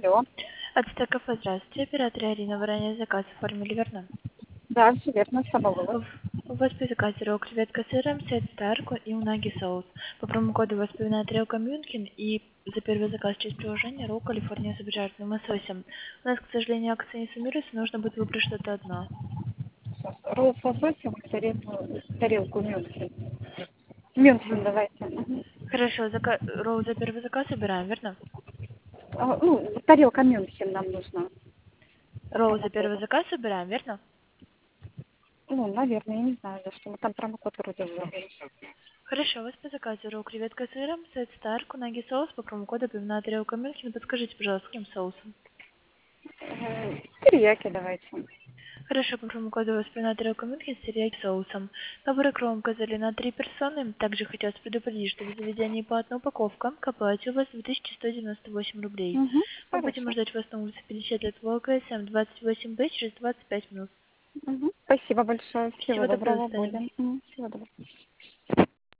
Алло. От кафе, здравствуйте. Оператор Арина, вы ранее заказ оформили, верно? Да, все верно, самовывоз. У вас по заказу ролл креветка с сыром, сет старку и унаги соус. По промокоду у вас появится тарелка Мюнхен и за первый заказ через приложение ролл Калифорния с обжаренным лососем. У нас, к сожалению, акция не суммируется, нужно будет выбрать что-то одно. Ролл с лососем, тарелку Мюнхен. Мюнхен давайте. Хорошо, ролл за первый заказ убираем, верно? Тарелка Мюнхен нам нужна. По Ролл за первый промокоду. заказ убираем, верно? Наверное, я не знаю, за что. Мы там промокод вроде ввели. Хорошо, у вас по заказу ролл креветка с сыром, сет старк, унаги соус, по промокоду появится тарелка Мюнхен. Подскажите, пожалуйста, каким соусом? Терияки давайте. Хорошо, по промокоду воспоминать тарелку Мюнхен с терияки соусом. Набор икру указали на 3 персоны. Также хотелось предупредить, что в заведении по одной упаковке к оплате у вас 2198 рублей. Мы будем Хорошо. ждать вас на улице Пелещет ВЛКСМ 28Б через 25 минут. Спасибо большое. Всего Всего доброго, до доброго. свидания. Будем. Всего доброго.